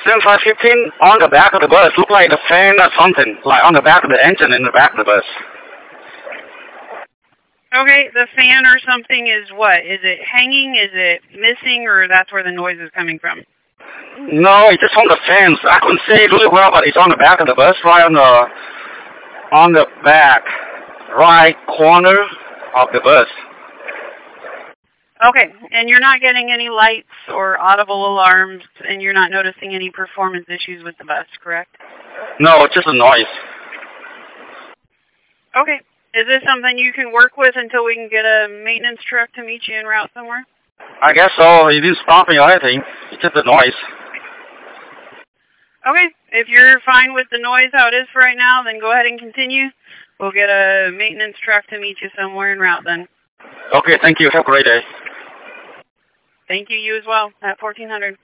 7515 on the back of the bus. Look like the fan or something, like on the back of the engine in the back of the bus. Okay, the fan or something is what? Is it hanging? Is it missing? Or that's where the noise is coming from? No, it's just on the fence. I couldn't see it really well, but it's on the back of the bus, right on the back right corner of the bus. Okay, and you're not getting any lights or audible alarms, and you're not noticing any performance issues with the bus, correct? No, it's just a noise. Okay. Is this something you can work with until we can get a maintenance truck to meet you en route somewhere? I guess so. It didn't stop me or anything. It's just a noise. Okay. If you're fine with the noise how it is for right now, then go ahead and continue. We'll get a maintenance truck to meet you somewhere en route then. Okay, thank you. Have a great day. Thank you. You as well. At 1400.